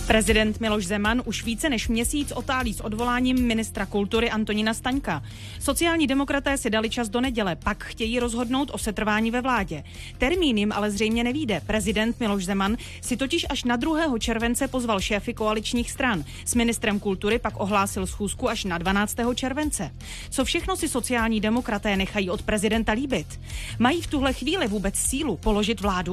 Prezident Miloš Zeman už více než měsíc otálí s odvoláním ministra kultury Antonína Staňka. Sociální demokraté si dali čas do neděle, pak chtějí rozhodnout o setrvání ve vládě. Termín jim ale zřejmě nevyjde. Prezident Miloš Zeman si totiž až na 2. července pozval šéfy koaličních stran. S ministrem kultury pak ohlásil schůzku až na 12. července. Co všechno si sociální demokraté nechají od prezidenta líbit? Mají v tuhle chvíli vůbec sílu položit vládu?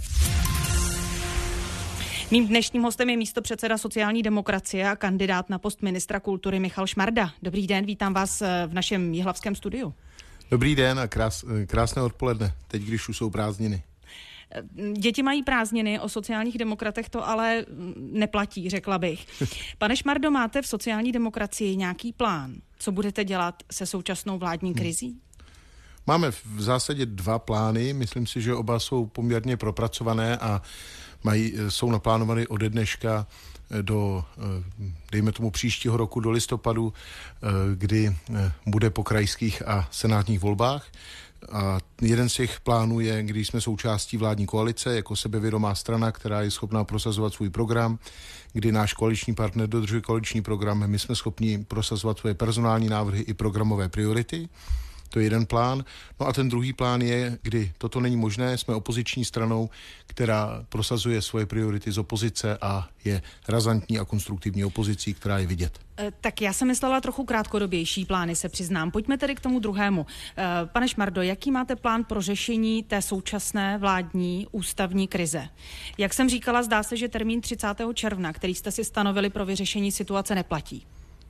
Mým dnešním hostem je místopředseda sociální demokracie a kandidát na post ministra kultury Michal Šmarda. Dobrý den, vítám vás v našem jihlavském studiu. Dobrý den a krásné odpoledne, teď když už jsou prázdniny. Děti mají prázdniny, o sociálních demokratech to ale neplatí, řekla bych. Pane Šmardo, máte v sociální demokracii nějaký plán? Co budete dělat se současnou vládní krizí? Máme v zásadě 2 plány, myslím si, že oba jsou poměrně propracované a jsou naplánovány ode dneška do, dejme tomu, příštího roku do listopadu, kdy bude po krajských a senátních volbách. A jeden z těch plánů je, když jsme součástí vládní koalice, jako sebevědomá strana, která je schopná prosazovat svůj program, kdy náš koaliční partner dodržuje koaliční program, my jsme schopni prosazovat svoje personální návrhy i programové priority. To je jeden plán. No a ten druhý plán je, kdy toto není možné, jsme opoziční stranou, která prosazuje svoje priority z opozice a je razantní a konstruktivní opozicí, která je vidět. Tak já jsem myslela trochu krátkodobější plány, se přiznám. Pojďme tedy k tomu druhému. Pane Šmardo, jaký máte plán pro řešení té současné vládní ústavní krize? Jak jsem říkala, zdá se, že termín 30. června, který jste si stanovili pro vyřešení situace, neplatí.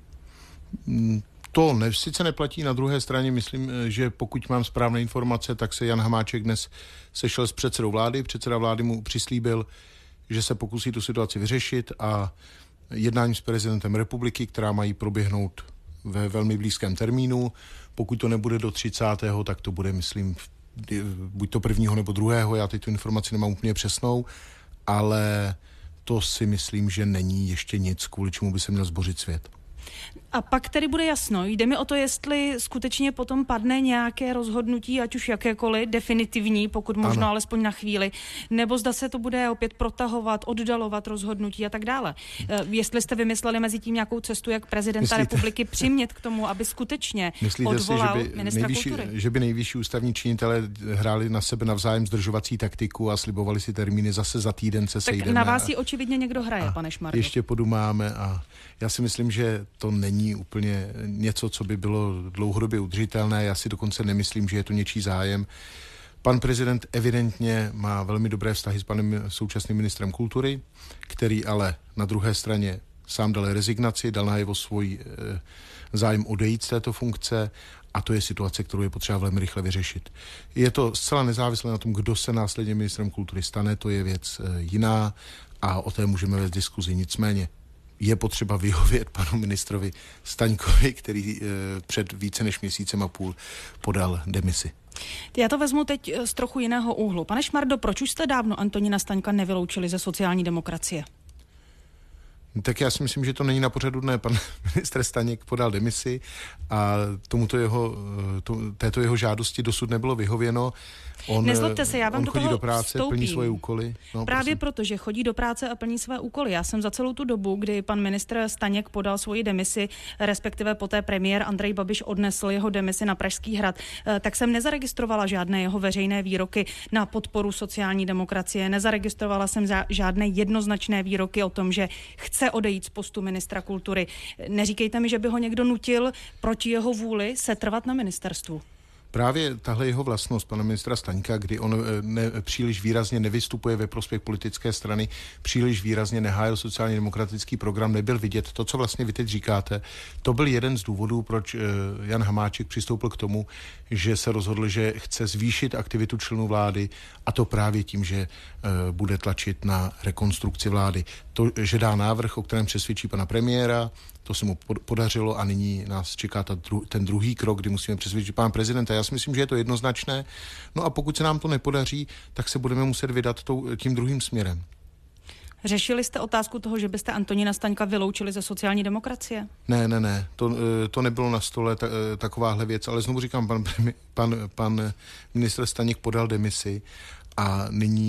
To sice neplatí, na druhé straně myslím, že pokud mám správné informace, tak se Jan Hamáček dnes sešel s předsedou vlády. Předseda vlády mu přislíbil, že se pokusí tu situaci vyřešit a jednáním s prezidentem republiky, která mají proběhnout ve velmi blízkém termínu. Pokud to nebude do 30., tak to bude, myslím, buď to 1. nebo 2. Já teď tu informaci nemám úplně přesnou, ale to si myslím, že není ještě nic, kvůli čemu by se měl zbořit svět. A pak tedy bude jasno. Jde mi o to, jestli skutečně potom padne nějaké rozhodnutí, ať už jakékoliv, definitivní, pokud možno, ano, alespoň na chvíli, nebo zda se to bude opět protahovat, oddalovat rozhodnutí a tak dále. Jestli jste vymysleli mezi tím nějakou cestu, jak prezidenta republiky přimět k tomu, aby skutečně odvolal ministra kultury. Že by nejvyšší ústavní činitelé hráli na sebe navzájem zdržovací taktiku a slibovali si termíny, zase za týden se sejdeme. Tak na vás ji očividně někdo hraje, pane Šmardo. Ještě podumáme a já si myslím, že to není úplně něco, co by bylo dlouhodobě udržitelné. Já si dokonce nemyslím, že je to něčí zájem. Pan prezident evidentně má velmi dobré vztahy s panem současným ministrem kultury, který ale na druhé straně sám dal rezignaci, dal najevo svůj zájem odejít z této funkce a to je situace, kterou je potřeba velmi rychle vyřešit. Je to zcela nezávislé na tom, kdo se následně ministrem kultury stane, to je věc jiná a o té můžeme vést diskuzi. Nicméně je potřeba vyhovět panu ministrovi Staňkovi, který před více než měsícem a půl podal demisi. Já to vezmu teď z trochu jiného úhlu. Pane Šmardo, proč už jste dávno Antonína Staňka nevyloučili ze sociální demokracie? Tak já si myslím, že to není na pořadu dne. Pan ministr Staněk podal demisi a této jeho žádosti dosud nebylo vyhověno. Nezlobte se, já vám do toho chodí do práce, vstoupím. Plní svoje úkoly. Právě proto, že chodí do práce a plní své úkoly. Já jsem za celou tu dobu, kdy pan ministr Staněk podal svoji demisi, respektive poté premiér Andrej Babiš odnesl jeho demisi na Pražský hrad, tak jsem nezaregistrovala žádné jeho veřejné výroky na podporu sociální demokracie. Nezaregistrovala jsem žádné jednoznačné výroky o tom, že chce odejít z postu ministra kultury. Neříkejte mi, že by ho někdo nutil proti jeho vůli setrvat na ministerstvu. Právě tahle jeho vlastnost pana ministra Staňka, kdy on příliš výrazně nevystupuje ve prospěch politické strany, příliš výrazně nehájil sociálně demokratický program, nebyl vidět. To, co vlastně vy teď říkáte, to byl jeden z důvodů, proč Jan Hamáček přistoupil k tomu, že se rozhodl, že chce zvýšit aktivitu členů vlády a to právě tím, že bude tlačit na rekonstrukci vlády. To, že dá návrh, o kterém přesvědčí pana premiéra, to se mu podařilo a nyní nás čeká ten druhý krok, kdy musíme přesvědčit pana prezidenta. Já si myslím, že je to jednoznačné. No a pokud se nám to nepodaří, tak se budeme muset vydat tím druhým směrem. Řešili jste otázku toho, že byste Antonína Staňka vyloučili ze sociální demokracie? Ne. To nebylo na stole takováhle věc, ale znovu říkám, pan ministr Staněk podal demisi a nyní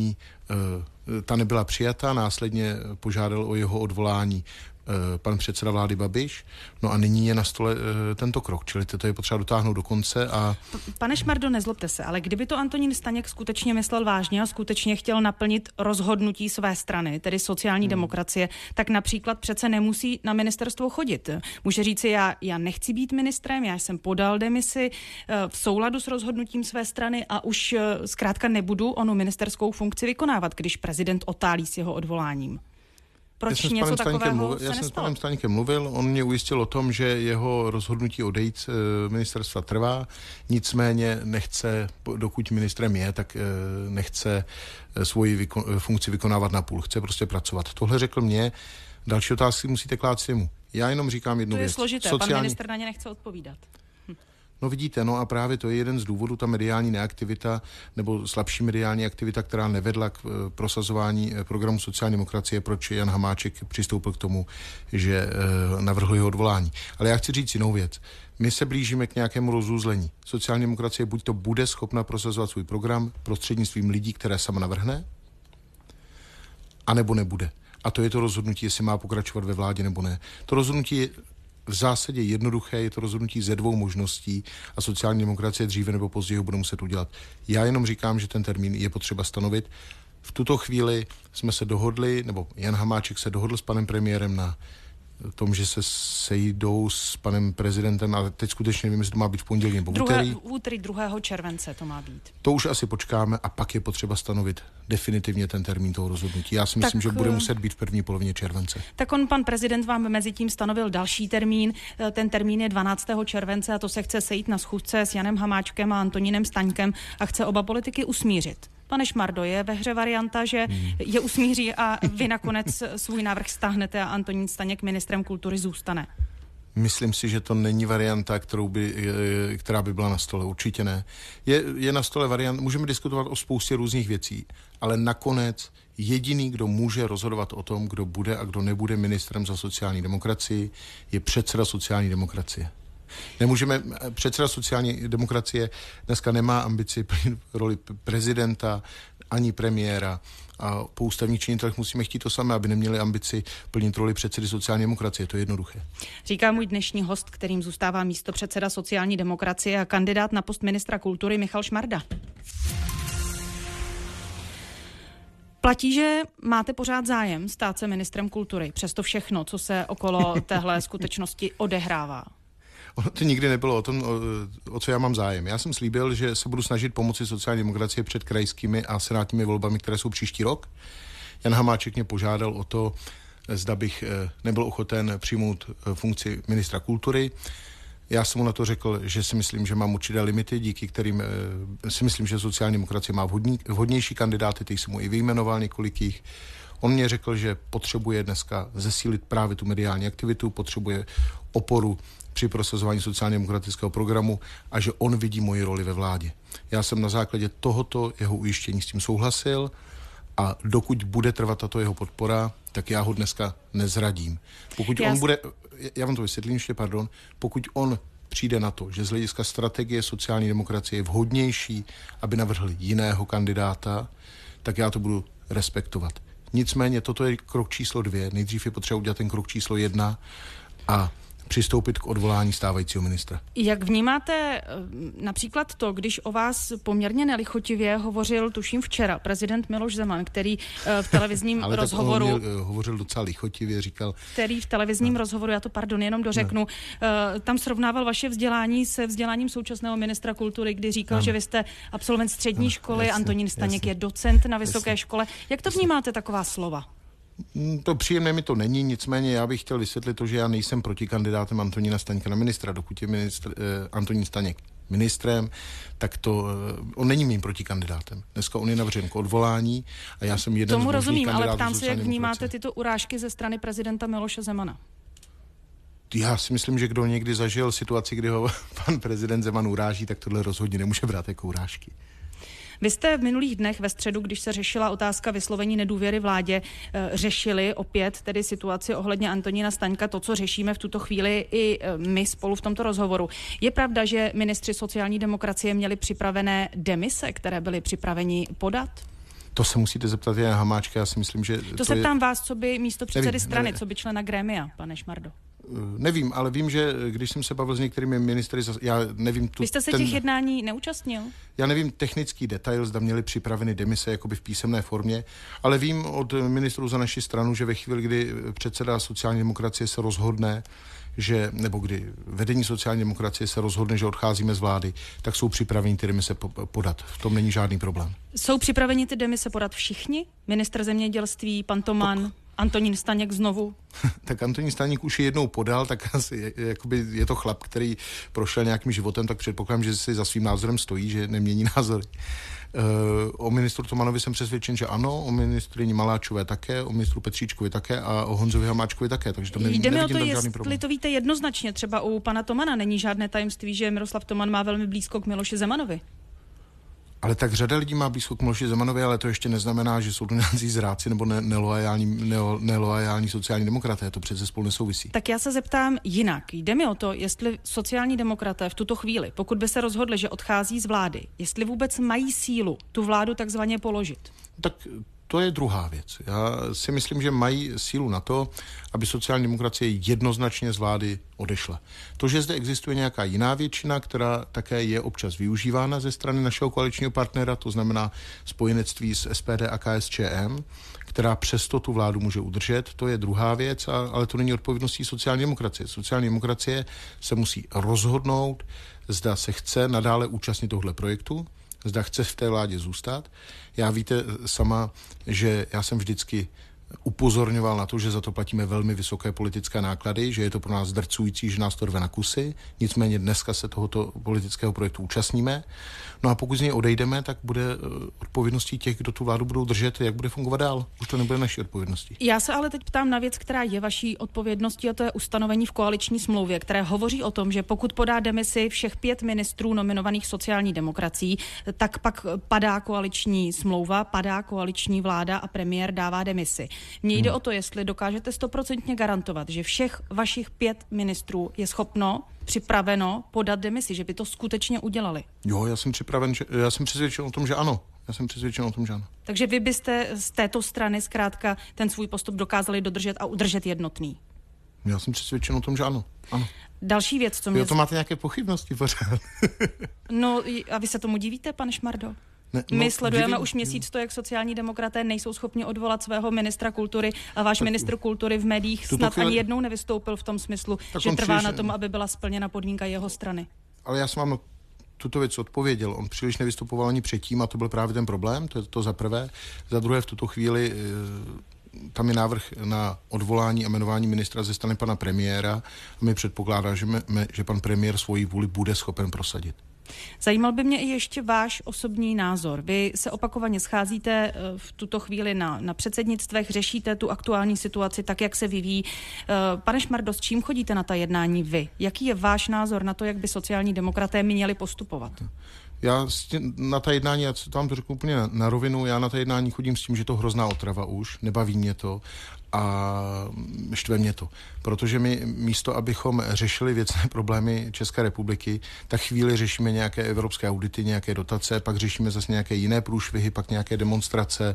Ta nebyla přijata, následně požádal o jeho odvolání pan předseda vlády Babiš, no a nyní je na stole tento krok, čili to je potřeba dotáhnout do konce a... Pane Šmardo, nezlobte se, ale kdyby to Antonín Staněk skutečně myslel vážně a skutečně chtěl naplnit rozhodnutí své strany, tedy sociální demokracie, tak například přece nemusí na ministerstvo chodit. Může říci, já nechci být ministrem, já jsem podal demisi v souladu s rozhodnutím své strany a už zkrátka nebudu onu ministerskou funkci vykonávat, když prezident otálí s jeho odvoláním. Proč něco takového se nestalo? Já jsem s panem Staňkem mluvil, on mě ujistil o tom, že jeho rozhodnutí odejít z ministerstva trvá, nicméně nechce, dokud ministrem je, tak nechce svoji funkci vykonávat napůl, chce prostě pracovat. Tohle řekl mě, další otázky musíte klást jemu. Já jenom říkám jednu věc. To je složité, pan ministr na ně nechce odpovídat. No vidíte, no a právě to je jeden z důvodů, ta mediální neaktivita nebo slabší mediální aktivita, která nevedla k prosazování programu sociální demokracie, proč Jan Hamáček přistoupil k tomu, že navrhl jeho odvolání. Ale já chci říct jinou věc. My se blížíme k nějakému rozuzlení. Sociální demokracie buď to bude schopna prosazovat svůj program prostřednictvím lidí, které sama navrhne, anebo nebude. A to je to rozhodnutí, jestli má pokračovat ve vládě nebo ne. To rozhodnutí je v zásadě jednoduché, je to rozhodnutí ze dvou možností a sociální demokracie dříve nebo později ho bude muset udělat. Já jenom říkám, že ten termín je potřeba stanovit. V tuto chvíli jsme se dohodli, nebo Jan Hamáček se dohodl s panem premiérem na tom, že se sejdou s panem prezidentem, ale teď skutečně nevím, jestli to má být v pondělí nebo v úterý. V úterý 2. července to má být. To už asi počkáme a pak je potřeba stanovit definitivně ten termín toho rozhodnutí. Já si myslím, že bude muset být v první polovině července. Tak pan prezident vám mezi tím stanovil další termín. Ten termín je 12. července a to se chce sejít na schůzce s Janem Hamáčkem a Antonínem Staňkem a chce oba politiky usmířit. Pane Šmardo, je ve hře varianta, že je usmíří a vy nakonec svůj návrh stáhnete a Antonín Staněk ministrem kultury zůstane? Myslím si, že to není varianta, která by byla na stole. Určitě ne. Je na stole variant, můžeme diskutovat o spoustě různých věcí, ale nakonec jediný, kdo může rozhodovat o tom, kdo bude a kdo nebude ministrem za sociální demokracii, je předseda sociální demokracie. Předseda sociální demokracie dneska nemá ambici plnit roli prezidenta ani premiéra a po ústavních činitelích musíme chtít to samé, aby neměli ambici plnit roli předsedy sociální demokracie. To je jednoduché. Říká můj dnešní host, kterým zůstává místopředseda sociální demokracie a kandidát na post ministra kultury Michal Šmarda. Platí, že máte pořád zájem stát se ministrem kultury, přesto všechno, co se okolo téhle skutečnosti odehrává? Ono to nikdy nebylo o tom, o co já mám zájem. Já jsem slíbil, že se budu snažit pomoci sociální demokracie před krajskými a senátními volbami, které jsou příští rok. Jan Hamáček mě požádal o to, zda bych nebyl ochoten přijmout funkci ministra kultury. Já jsem mu na to řekl, že si myslím, že mám určité limity, díky kterým si myslím, že sociální demokracie má vhodnější kandidáty, těch jsem mu i vyjmenoval několik jich. On mě řekl, že potřebuje dneska zesílit právě tu mediální aktivitu, potřebuje oporu při prosazování sociálně demokratického programu a že on vidí moji roli ve vládě. Já jsem na základě tohoto jeho ujištění s tím souhlasil a dokud bude trvat tato jeho podpora, tak já ho dneska nezradím. Já vám to vysvětlím ještě, pokud on přijde na to, že z hlediska strategie sociální demokracie je vhodnější, aby navrhl jiného kandidáta, tak já to budu respektovat. Nicméně toto je krok číslo 2. Nejdřív je potřeba udělat ten krok číslo 1 a přistoupit k odvolání stávajícího ministra. Jak vnímáte například to, když o vás poměrně nelichotivě hovořil, tuším včera, prezident Miloš Zeman, který v televizním rozhovoru... Ale hovořil docela lichotivě, říkal... Který v televizním rozhovoru, já to jenom dořeknu, tam srovnával vaše vzdělání se vzděláním současného ministra kultury, kdy říkal, že vy jste absolvent střední školy, jasně, Antonín Staněk je docent na vysoké škole. Jak to vnímáte, taková slova? To příjemné mi to není, nicméně já bych chtěl vysvětlit to, že já nejsem protikandidátem Antonína Staňka na ministra. Dokud je Antonín Staněk ministrem, tak on není mým protikandidátem. Dneska on je navržen k odvolání a já jsem jeden z možných kandidátů. Tomu rozumím, ale ptám se, jak vnímáte tyto urážky ze strany prezidenta Miloše Zemana? Já si myslím, že kdo někdy zažil situaci, kdy ho pan prezident Zeman uráží, tak tohle rozhodně nemůže brát jako urážky. Vy jste v minulých dnech ve středu, když se řešila otázka vyslovení nedůvěry vládě, řešili opět tedy situaci ohledně Antonína Staňka, to, co řešíme v tuto chvíli i my spolu v tomto rozhovoru. Je pravda, že ministři sociální demokracie měli připravené demise, které byli připraveni podat? To se musíte zeptat Jana Hamáčka, já si myslím, že... To se ptám vás, co by místopředsedy strany, co by člena grémia, pane Šmardo. Nevím, ale vím, že když jsem se bavil s některými ministry, já nevím... Vy jste se těch jednání neúčastnil? Já nevím technický detail, zda měli připraveny demise jakoby v písemné formě, ale vím od ministrů za naši stranu, že ve chvíli, kdy předseda sociální demokracie se rozhodne, nebo kdy vedení sociální demokracie se rozhodne, že odcházíme z vlády, tak jsou připraveni ty demise podat. V tom není žádný problém. Jsou připraveni ty demise podat všichni? Ministr zemědělství, pan Toman, Antonín Staněk znovu? Tak Antonín Staněk už je jednou podal, tak asi je to chlap, který prošel nějakým životem, tak předpokládám, že si za svým názorem stojí, že nemění názory. O ministru Tomanovi jsem přesvědčen, že ano, o ministryni Maláčové také, o ministru Petříčkovi také a o Honzovi Hamáčkovi také, takže to nevidím tam žádný problém. Jestli to víte jednoznačně, třeba u pana Tomana není žádné tajemství, že Miroslav Toman má velmi blízko k Miloši Zemanovi. Ale tak řada lidí má blízko k Miloši Zemanovi, ale to ještě neznamená, že jsou to nějací zrádci nebo neloajální sociální demokraté. To přece spolu nesouvisí. Tak já se zeptám jinak. Jde mi o to, jestli sociální demokraté v tuto chvíli, pokud by se rozhodli, že odchází z vlády, jestli vůbec mají sílu tu vládu takzvaně položit. Tak to je druhá věc. Já si myslím, že mají sílu na to, aby sociální demokracie jednoznačně z vlády odešla. To, že zde existuje nějaká jiná většina, která také je občas využívána ze strany našeho koaličního partnera, to znamená spojenectví s SPD a KSČM, která přesto tu vládu může udržet, to je druhá věc, ale to není odpovědností sociální demokracie. Sociální demokracie se musí rozhodnout, zda se chce nadále účastnit tohle projektu, zda chce v té vládě zůstat. Já víte sama, že já jsem vždycky upozorňoval na to, že za to platíme velmi vysoké politické náklady, že je to pro nás zdrcující, že nás to rve na kusy. Nicméně dneska se tohoto politického projektu účastníme. No a pokud z něj odejdeme, tak bude odpovědností těch, kdo tu vládu budou držet, jak bude fungovat dál. Už to nebude naší odpovědností. Já se ale teď ptám na věc, která je vaší odpovědností, a to je ustanovení v koaliční smlouvě, které hovoří o tom, že pokud podá demisi všech 5 ministrů nominovaných sociální demokracií, tak pak padá koaliční smlouva, padá koaliční vláda a premiér dává demisi. Mně jde o to, jestli dokážete 100% garantovat, že všech vašich 5 ministrů je schopno, připraveno podat demisi, že by to skutečně udělali. Jo, já jsem přesvědčen o tom, že ano. Takže vy byste z této strany zkrátka ten svůj postup dokázali dodržet a udržet jednotný. Já jsem přesvědčen o tom, že ano. Další věc, co mě... Vy o tom máte nějaké pochybnosti pořád. No a vy se tomu divíte, pane Šmardo? My sledujeme už měsíc to, jak sociální demokraté nejsou schopni odvolat svého ministra kultury a váš ministr kultury v médiích snad ani jednou nevystoupil v tom smyslu, že trvá na tom, aby byla splněna podmínka jeho strany. Ale já jsem vám tuto věc odpověděl. On příliš nevystupoval ani předtím a to byl právě ten problém, to za prvé. Za druhé v tuto chvíli tam je návrh na odvolání a jmenování ministra ze strany pana premiéra a my předpokládáme, že pan premiér svoji vůli bude schopen prosadit. Zajímal by mě i ještě váš osobní názor. Vy se opakovaně scházíte v tuto chvíli na předsednictvech, řešíte tu aktuální situaci tak, jak se vyvíjí. Pane Šmardo, s čím chodíte na ta jednání vy? Jaký je váš názor na to, jak by sociální demokraté měli postupovat? Já na ta jednání, já vám to řeknu úplně na rovinu, já na ta jednání chodím s tím, že to hrozná otrava už, nebaví mě to a štve mě to. Protože my místo, abychom řešili věcné problémy České republiky, tak chvíli řešíme nějaké evropské audity, nějaké dotace, pak řešíme zase nějaké jiné průšvihy, pak nějaké demonstrace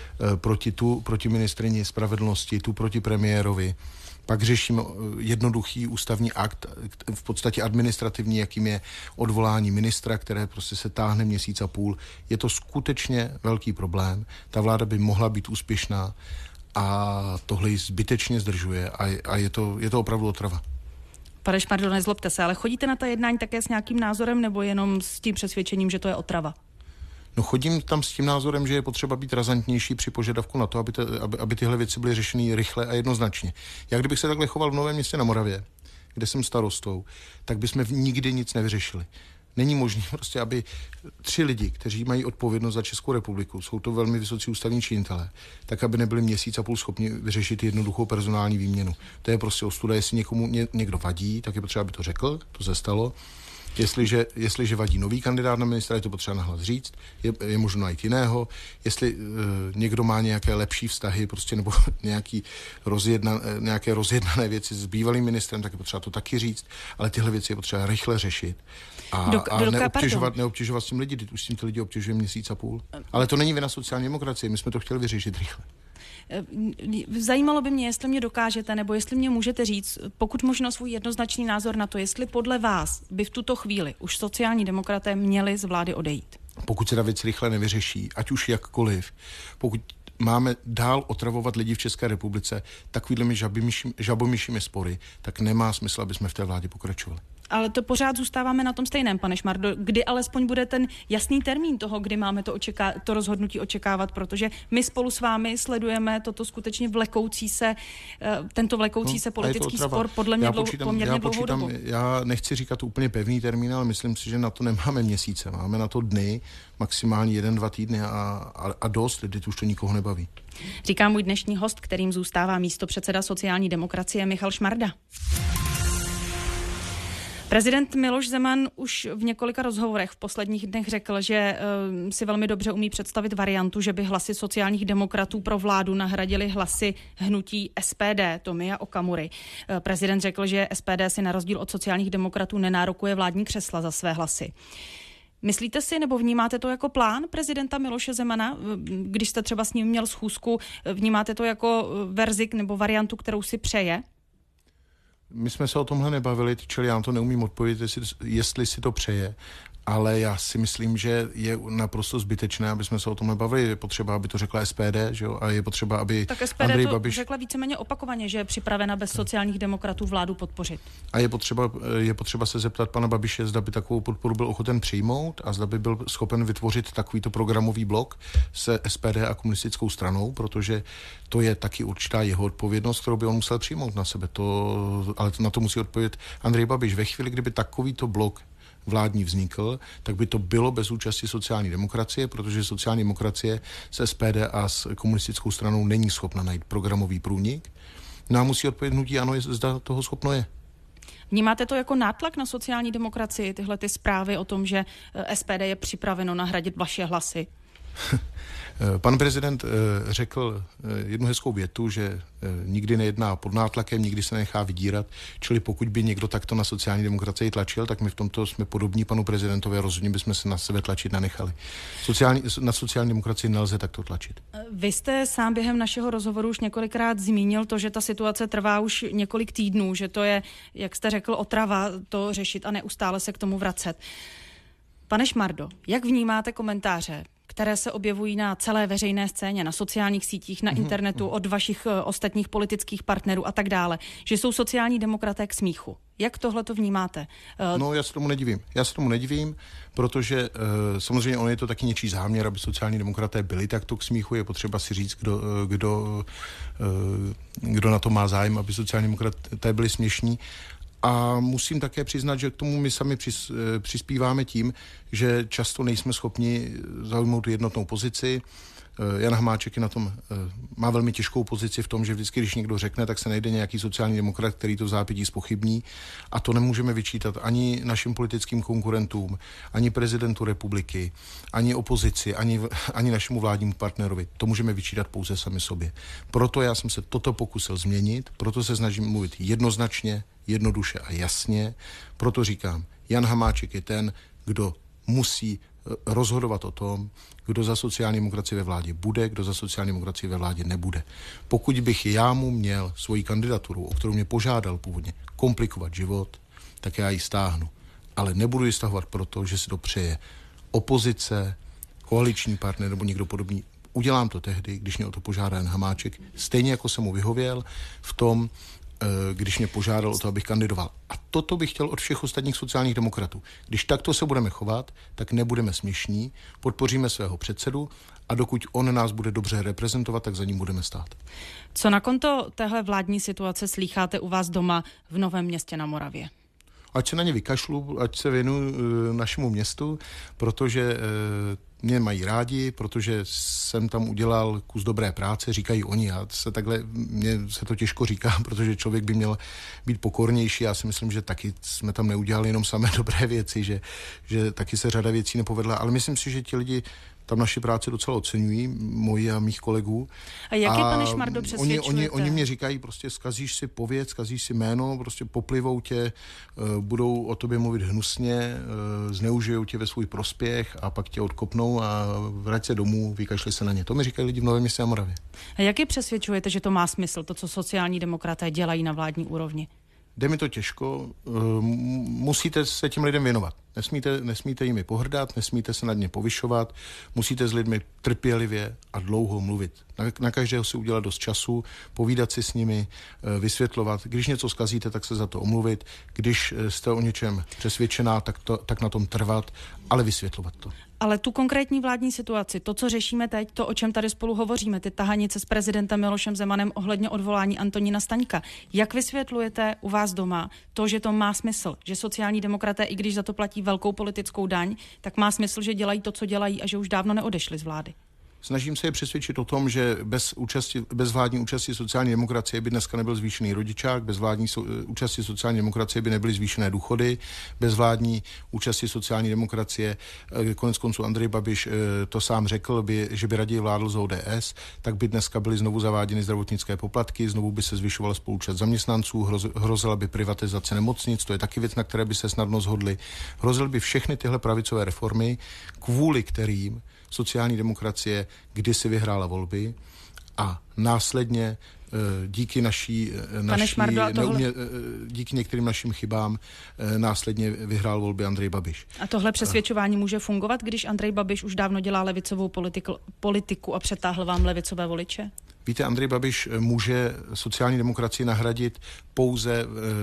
proti ministryni spravedlnosti, proti premiérovi. Pak řešíme jednoduchý ústavní akt, v podstatě administrativní, jakým je odvolání ministra, které prostě se táhne měsíc a půl. Je to skutečně velký problém. Ta vláda by mohla být úspěšná a tohle ji zbytečně zdržuje a je to opravdu otrava. Pane Šmardo, nezlobte se, ale chodíte na ta jednání také s nějakým názorem nebo jenom s tím přesvědčením, že to je otrava? No chodím tam s tím názorem, že je potřeba být razantnější při požadavku na to, aby tyhle věci byly řešeny rychle a jednoznačně. Já kdybych se takhle choval v Novém Městě na Moravě, kde jsem starostou, tak bychom nikdy nic nevyřešili. Není možné prostě, aby 3 lidi, kteří mají odpovědnost za Českou republiku, jsou to velmi vysocí ústavní činitelé, tak aby nebyli měsíc a půl schopni vyřešit jednoduchou personální výměnu. To je prostě ostuda, jestli někomu někdo vadí, tak je potřeba, aby to řekl, to se stalo. Jestliže vadí nový kandidát na ministra, je to potřeba nahlas říct, je možno najít jiného. Jestli někdo má nějaké lepší vztahy, prostě nebo nějaké rozjednané věci s bývalým ministrem, tak je potřeba to taky říct, ale tyhle věci je potřeba rychle řešit a neobtěžovat s tím lidi, už s tím ty lidi obtěžuje měsíc a půl. Ale to není vina sociální demokracie, my jsme to chtěli vyřešit rychle. Zajímalo by mě, jestli mě dokážete, nebo jestli mě můžete říct, pokud možno svůj jednoznačný názor na to, jestli podle vás by v tuto chvíli už sociální demokraté měli z vlády odejít. Pokud se ta věc rychle nevyřeší, ať už jakkoliv, pokud máme dál otravovat lidi v České republice takovými žabomyšími spory, tak nemá smysl, aby jsme v té vládě pokračovali. Ale to pořád zůstáváme na tom stejném, pane Šmardo. Kdy alespoň bude ten jasný termín toho, kdy máme to rozhodnutí očekávat, protože my spolu s vámi sledujeme toto skutečně tento vlekoucí se politický spor podle mě poměrně dlouhou dobu. Já nechci říkat úplně pevný termín, ale myslím si, že na to nemáme měsíce, máme na to dny, maximálně 1-2 týdny a dost, kdy už to nikoho nebaví. Říká můj dnešní host, kterým zůstává místopředseda sociální demokracie Michal Šmarda. Prezident Miloš Zeman už v několika rozhovorech v posledních dnech řekl, že si velmi dobře umí představit variantu, že by hlasy sociálních demokratů pro vládu nahradily hlasy hnutí SPD Tomia Okamury. Prezident řekl, že SPD si na rozdíl od sociálních demokratů nenárokuje vládní křesla za své hlasy. Myslíte si, nebo vnímáte to jako plán prezidenta Miloše Zemana, když jste třeba s ním měl schůzku, vnímáte to jako verzi nebo variantu, kterou si přeje? My jsme se o tomhle nebavili, čili já to neumím odpovědět, jestli si to přeje, ale já si myslím, že je naprosto zbytečné, aby jsme se o tom nebavili. Je potřeba, aby to řekla SPD, že jo? A je potřeba, aby tak SPD Andrej to Babiš řekla víceméně opakovaně, že je připravena bez sociálních demokratů vládu podpořit. A je potřeba se zeptat pana Babiše, zda by takovou podporu byl ochoten přijmout a zda by byl schopen vytvořit takovýto programový blok se SPD a komunistickou stranou, protože to je taky určitá jeho odpovědnost, kterou by on musel přijmout na sebe. Ale na to musí odpovědět Andrej Babiš. Ve chvíli, kdyby takovýto blok vládní vznikl, tak by to bylo bez účasti sociální demokracie, protože sociální demokracie se SPD a s komunistickou stranou není schopna najít programový průnik. No a musí odpovědět hnutí ANO, zda toho schopno je. Vnímáte to jako nátlak na sociální demokracii, tyhle ty zprávy o tom, že SPD je připraveno nahradit vaše hlasy? Pan prezident řekl jednu hezkou větu, že nikdy nejedná pod nátlakem, nikdy se nechá vydírat, čili pokud by někdo takto na sociální demokracii tlačil, tak my v tomto jsme podobní panu prezidentovi a rozhodně bychom se na sebe tlačit nenechali. Na sociální demokracii nelze takto tlačit. Vy jste sám během našeho rozhovoru už několikrát zmínil to, že ta situace trvá už několik týdnů, že to je, jak jste řekl, otrava to řešit a neustále se k tomu vracet. Pane Šmardo, jak vnímáte komentáře, které se objevují na celé veřejné scéně, na sociálních sítích, na internetu, od vašich ostatních politických partnerů a tak dále, že jsou sociální demokraté k smíchu? Jak tohle to vnímáte? No, já se tomu nedivím, protože samozřejmě on je to taky něčí záměr, aby sociální demokraté byli takto k smíchu. Je potřeba si říct, kdo na to má zájem, aby sociální demokraté byli směšní. A musím také přiznat, že k tomu my sami přispíváme tím, že často nejsme schopni zaujmout jednotnou pozici. Jan Hamáček je na tom, má velmi těžkou pozici v tom, že vždycky, když někdo řekne, tak se najde nějaký sociální demokrat, který to v zápětí zpochybní. A to nemůžeme vyčítat ani našim politickým konkurentům, ani prezidentu republiky, ani opozici, ani našemu vládnímu partnerovi. To můžeme vyčítat pouze sami sobě. Proto já jsem se toto pokusil změnit, proto se snažím mluvit jednoznačně, jednoduše a jasně. Proto říkám, Jan Hamáček je ten, kdo musí rozhodovat o tom, kdo za sociální demokracii ve vládě bude, kdo za sociální demokracii ve vládě nebude. Pokud bych já mu měl svoji kandidaturu, o kterou mě požádal původně, komplikovat život, tak já ji stáhnu. Ale nebudu ji stahovat proto, že si to přeje opozice, koaliční partner nebo někdo podobný. Udělám to tehdy, když mě o to požádá Jan Hamáček, stejně jako jsem mu vyhověl v tom, když mě požádal o to, abych kandidoval. A toto bych chtěl od všech ostatních sociálních demokratů. Když takto se budeme chovat, tak nebudeme směšní, podpoříme svého předsedu a dokud on nás bude dobře reprezentovat, tak za ním budeme stát. Co na konto téhle vládní situace slýcháte u vás doma v Novém Městě na Moravě? Ať se na ně vykašlu, ať se věnuju našemu městu, protože mě mají rádi, protože jsem tam udělal kus dobré práce, říkají oni. Mně se to těžko říká, protože člověk by měl být pokornější. Já si myslím, že taky jsme tam neudělali jenom samé dobré věci, že taky se řada věcí nepovedla, ale myslím si, že ti lidi tam naši práci docela oceňují, moji a mých kolegů. A jak je, pane Šmardo, přesvědčujete? Oni mě říkají, prostě zkazíš si pověst, zkazíš si jméno, prostě poplivou tě, budou o tobě mluvit hnusně, zneužijou tě ve svůj prospěch a pak tě odkopnou a vrať se domů, vykašli se na ně. To mi říkají lidi v Novém Městě a Moravě. A jak je přesvědčujete, že to má smysl, to, co sociální demokraté dělají na vládní úrovni? Jde mi to těžko, musíte se těm lidem věnovat. Nesmíte jimi pohrdat, nesmíte se nad ně povyšovat, musíte s lidmi trpělivě a dlouho mluvit. Na každého si udělat dost času, povídat si s nimi, vysvětlovat. Když něco zkazíte, tak se za to omluvit. Když jste o něčem přesvědčená, tak na tom trvat, ale vysvětlovat to. Ale tu konkrétní vládní situaci, to, co řešíme teď, to, o čem tady spolu hovoříme, ty tahanice s prezidentem Milošem Zemanem ohledně odvolání Antonína Staňka. Jak vysvětlujete u vás doma to, že to má smysl, že sociální demokraté, i když za to platí velkou politickou daň, tak má smysl, že dělají to, co dělají a že už dávno neodešli z vlády? Snažím se je přesvědčit o tom, že bez vládní účasti sociální demokracie by dneska nebyl zvýšený rodičák, bez vládní účasti sociální demokracie by nebyly zvýšené důchody, bez vládní účasti sociální demokracie, konec konců Andrej Babiš to sám řekl, že by raději vládl z ODS, tak by dneska byly znovu zaváděny zdravotnické poplatky, znovu by se zvyšovala spoluúčast zaměstnanců, hrozila by privatizace nemocnic, to je taky věc, na které by se snadno shodli. Hrozily by všechny tyhle pravicové reformy, kvůli kterým sociální demokracie kdysi vyhrála volby a následně díky některým našim chybám následně vyhrál volby Andrej Babiš. A tohle přesvědčování může fungovat, když Andrej Babiš už dávno dělá levicovou politiku a přetáhl vám levicové voliče? Víte, Andrej Babiš může sociální demokracii nahradit pouze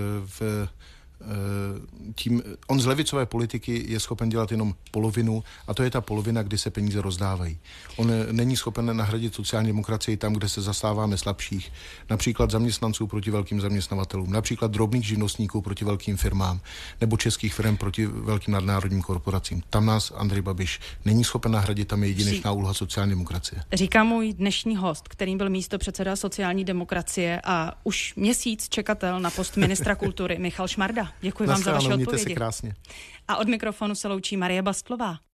on z levicové politiky je schopen dělat jenom polovinu a to je ta polovina, kdy se peníze rozdávají. On není schopen nahradit sociální demokracii tam, kde se zastáváme slabších, například zaměstnanců proti velkým zaměstnavatelům, například drobných živnostníků proti velkým firmám nebo českých firm proti velkým nadnárodním korporacím. Tam nás Andrej Babiš není schopen nahradit, tam je jedinečná úloha sociální demokracie. Říká můj dnešní host, kterým byl místopředseda sociální demokracie a už měsíc čekatel na post ministra kultury Michal Šmarda. Děkuji vám za vaše odpovědi. Mějte se krásně. A od mikrofonu se loučí Marie Bastlová.